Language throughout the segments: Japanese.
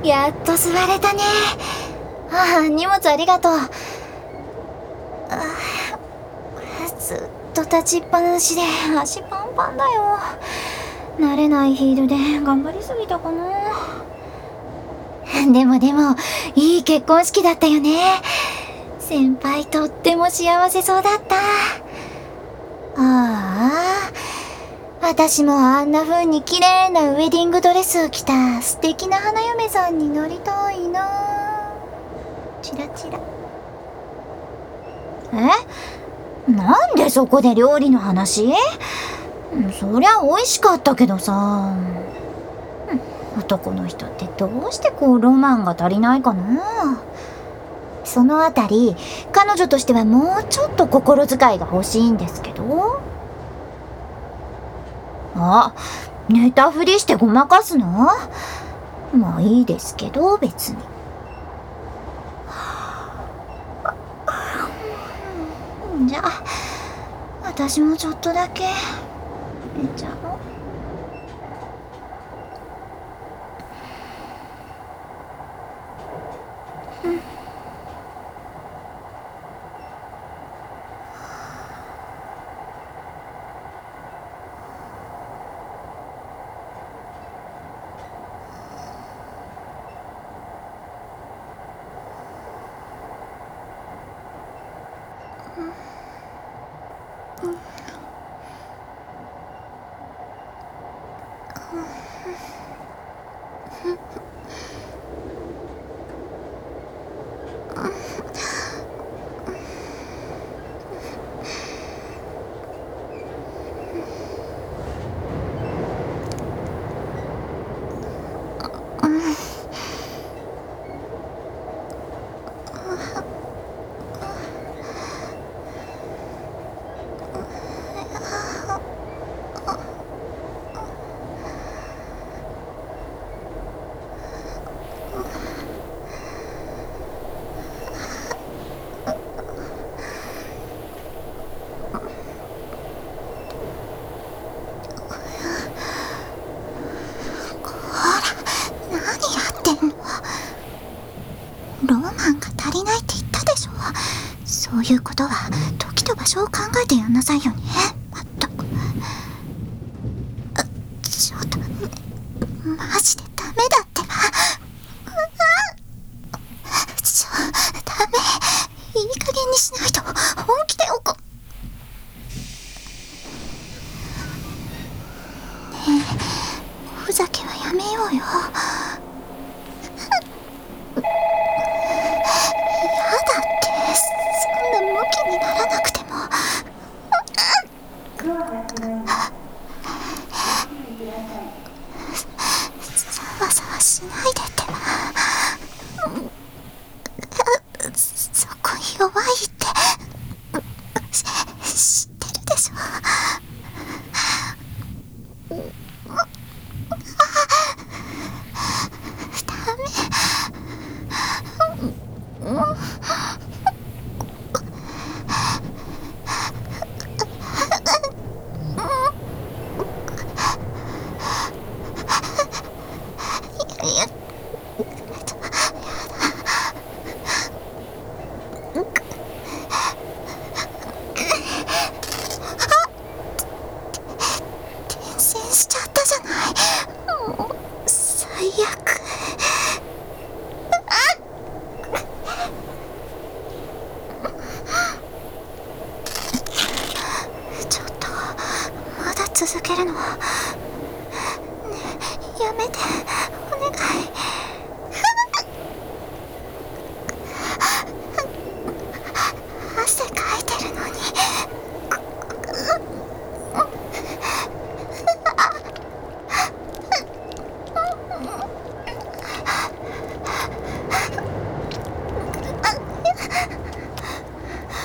やっと座れたね。荷物ありがとう。ずっと立ちっぱなしで足パンパンだよ。慣れないヒールで頑張りすぎたかな。でもいい結婚式だったよね。先輩とっても幸せそうだった。私もあんな風に綺麗なウェディングドレスを着た素敵な花嫁さんになりたいな。チラチラ。なんでそこで料理の話？そりゃ美味しかったけどさ。男の人ってどうしてロマンが足りないかな。そのあたり彼女としてはもうちょっと心遣いが欲しいんですけど。寝たふりしてごまかすの？まあいいですけど別に。じゃあ私もちょっとだけ寝ちゃおう。そういうことは時と場所を考えてやんなさいよね。まったく。ちょっとマジでダメだってば。ダメ。いい加減にしないと本気で怒。ねえ、おふざけはやめようよ。しないでってば。そこ弱いって知ってるでしょ。ダメ。しちゃったじゃない。もう最悪。ちょっとまだ続けるの？ねえ、やめてお願い。汗かいてるのに。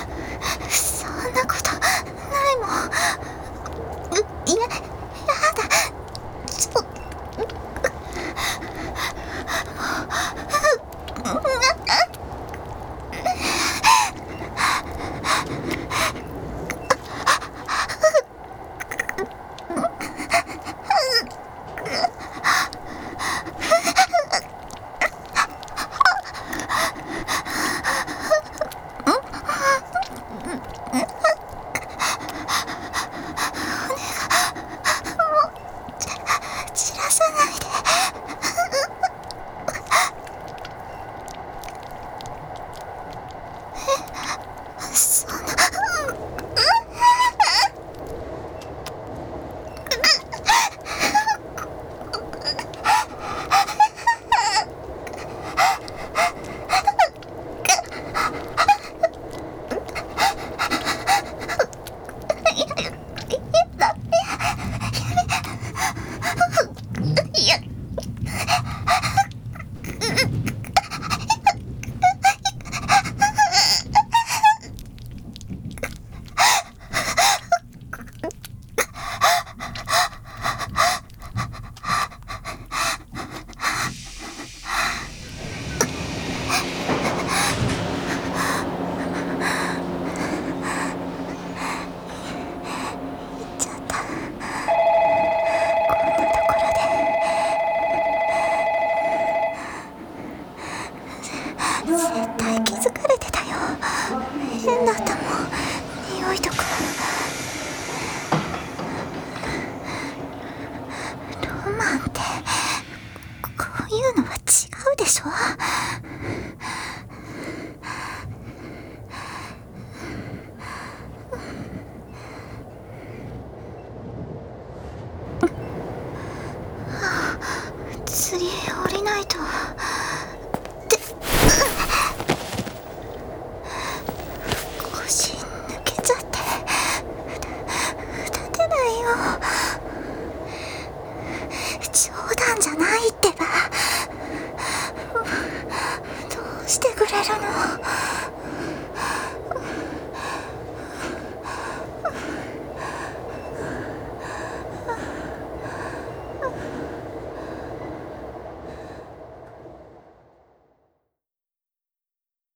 そんなことないもん。やだ。